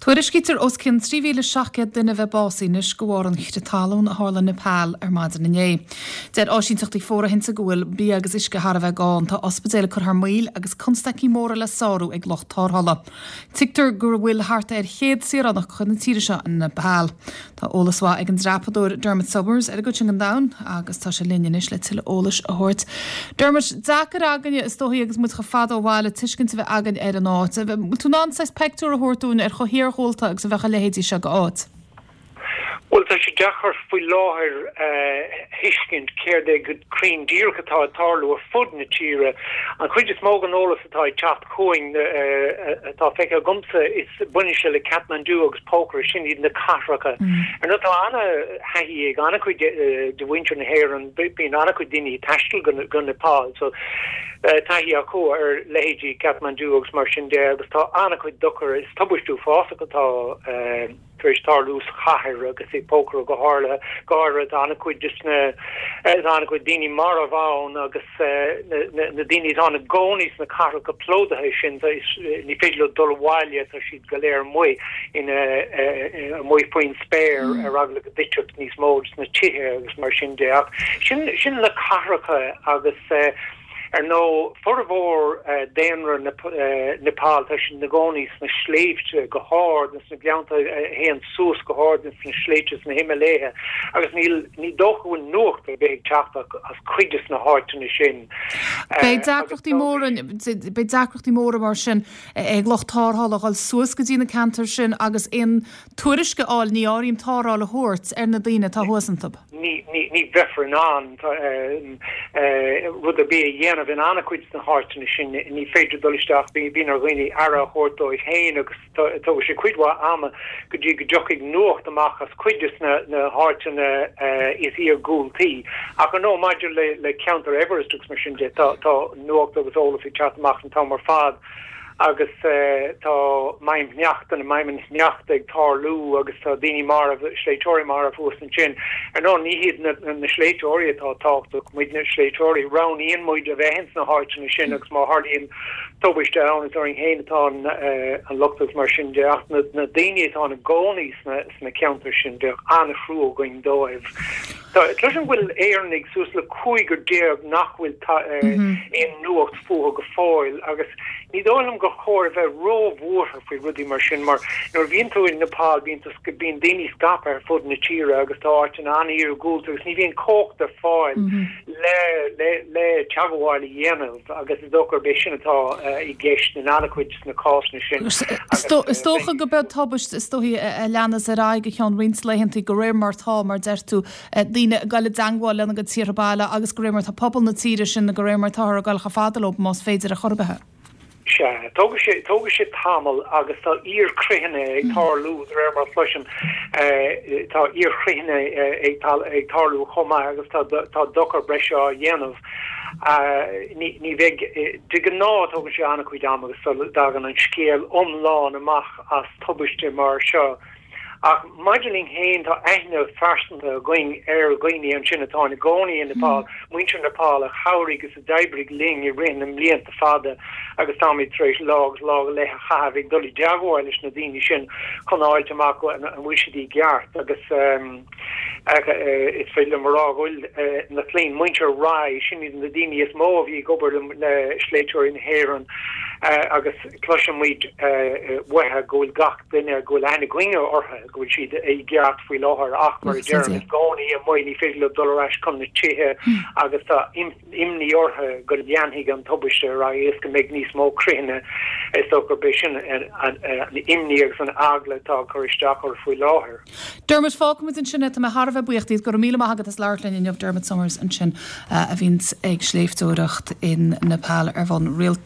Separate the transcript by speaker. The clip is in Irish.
Speaker 1: Tuairiscítar os cinn 3,7 duine bheith básaí na scoáran chiste talún a hála Nepal maidir na nné. Dead áisíntachtí fóra hinsa gohfuil bí agus isce har a bheith gáin tá ospidéile chur thar míl agus constací móra le sáú ag loch tárhala. Tictar gur bhfuil harta chéad siarannach chun na tíire seo in Nepal. Tá ólasá ag an drapadúir Dermot Summers ar a go an down agus tá sé linneis le til ólas a hort. Dermot, dachar aganne is dóí agus mu go fad ó bháile tuiscint bheith agan ar an áit. Tú ná 6 pectú a hortún ar chohéir holta agus bhecha lehéidí se go áit.
Speaker 2: Well, tá sé dechar faoi láthir hiiscint céir de go crín dír atá tarlú a fud na tíre an chuid is mógan ólas atá teacht chuing atá feice gumsa is buine se le Kathmandu agus pócar sin iad na carracha. Ar nó tá anna haí ag anna chuid de winter na héir an bíon anna chuid daoine taistil gon Nepal, so taí a có ar lehéidí Kathmandu agus mar sin de agus tá anna chuid duchar is tubaistú fása atá Tarlús chahir agus é pócar go hála gára anna chuid just na anna chuid daoine mar a bháin agus na daoine anna gcónís na cara go plódathe sin ní féidir dul bháile tá siad go léir muoi in a muoi faoin spéir a ragla go ditreacht níos mód na tithe agus mar sin deach sin le caracha agus no forvor déanra Nepal tá sin na gcónís na sléifte go háir na gleanta héan sús go háir na sléites na Himaléthe agus ní dóchhfuil nuacht a bheith teachta as cuides na háirte na sin.
Speaker 1: Bei dacrochtí móra mar sin ag loch tárhallach al sús go dtína cantar sin agus in tuairisce áil ní áirim tárhála hort ar na daoine tá huasantab.
Speaker 2: Ní bhefran an rud a bé dhéanamh in anna cuid na háirte na sin ní féidir dolisteach bín ar ghaoine ara chóirtó ag héin agus tá sé cuidhá ama go dtí go deochaigh nuacht amach as cuides na háirte na is í ar gúiltaí ach an nó maidir le Counter Everest mar sin de tá nuacht agus ólas ag teach amach an tá mar fad agus tá maim neacht an maim neacht ag tarlú agus tá daoine mar a sléitóirí mar a fós an sin ar nó ní hiad na sléitóirí atá táchtach muid na sléitóirí ran íon muid a bheithens na háirte na sin agus má hardíon tóbaiste an is oring héin atá an lochtas mar sin deach na daoine atá na gcónís na counter sin deach anna frú going dóibh. Tá tlesin bhfuil éarnig sús le chuigur déag nachhfuil in nuacht fuha go fáil agus ní dólam go chóir bheith rómhór faoi rudí mar sin mar nuair bhíonn tú in Nepal bíon daoine scapa ar fud na tíre agus tá áit an annaí ar gúilta agus ní bhíon cócht ar fáil le teagháil dhéanamh agus is dóchar bé sin atá i gceist na anacuid na cásna sin.
Speaker 1: Stócha go beh tabbaist istóí leannas a ráig go cheann rins leihantaí go réir martá mar deirtú dína gaile dangháil lena go tíarbála agus go réir mar tá pobl na tíre sin na go réir martá a gailcha fádalób más féidir a chorbethe.
Speaker 2: Tóga sé tamil agus tá íorchréhanna ag tarlú ar mar flusin tá íorchréhanna ag tarlú chomá agus tá dochar breise a dhéanamh ní bheith de ná tóga sé anna chuid am agus dagan an scéal omláin amach as tubaiste mar seo. Ach maidiling héin tá aithne farsanta going goine an sin atá na gcónaí in Nepal, muintir Nepal a chaurig agus a daibrig ling I rin am líanta fada agus táid treéis lá le chah ag dulí deagháil leis na daoine sin chun áilte amach an bhuisidí geart agus is féile marrá bhfuil na clín muintir rá sin na daoine is mó bhí gobar le sléitóirí na héireann agus cloisimuid wethe ghfuil gach duine ghfuil ana gcuine ortha ghfuil siad é geart faoi láthair ach mar dearmid gcónaí a muoin ní féidir le dulráis chun na tithe agus tá imní ortha go dheanthaigh an tubaiste rá is go méid níos mó cruithe is tógur bé sin an imní agus an agla tá choristeach ar faoi láthair.
Speaker 1: Dermot fácamid an sin a Harbh buchttaíd gur míle agad is leirlainn inmh Dermot Summers an sin a bhíns ag sléiftóireacht in Nepal ar bhain rialt